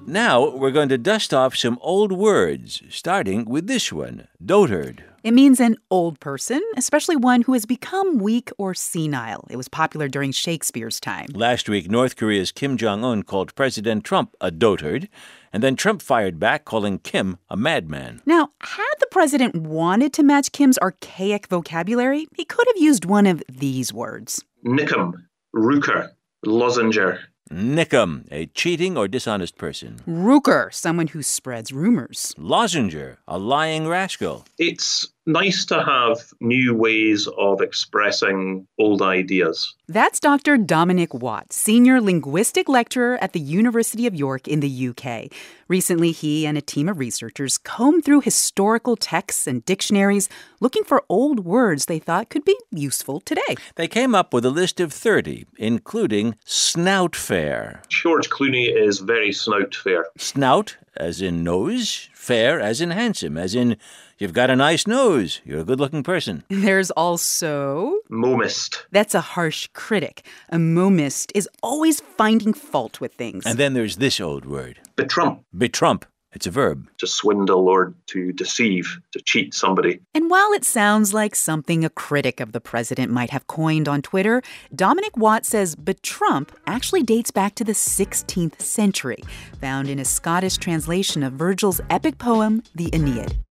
Now we're going to dust off some old words, starting with this one, dotard. It means an old person, especially one who has become weak or senile. It was popular during Shakespeare's time. Last week, North Korea's Kim Jong-un called President Trump a dotard, and then Trump fired back, calling Kim a madman. Now, had the president wanted to match Kim's archaic vocabulary, he could have used one of these words. Nickum, rooker, lozenger. Nickum, a cheating or dishonest person. Rooker, someone who spreads rumors. Lozenger, a lying rascal. It's nice to have new ways of expressing old ideas. That's Dr. Dominic Watt, senior linguistic lecturer at the University of York in the UK. Recently, he and a team of researchers combed through historical texts and dictionaries looking for old words they thought could be useful today. They came up with a list of 30, including snout fair. George Clooney is very snout fair. Snout, as in nose, fair, as in handsome, as in you've got a nice nose, you're a good-looking person. There's also Momist. That's a harsh critic. A momist is always finding fault with things. And then there's this old word. Betrump. Betrump. It's a verb. To swindle or to deceive, to cheat somebody. And while it sounds like something a critic of the president might have coined on Twitter, Dominic Watt says betrump actually dates back to the 16th century, found in a Scottish translation of Virgil's epic poem, the Aeneid.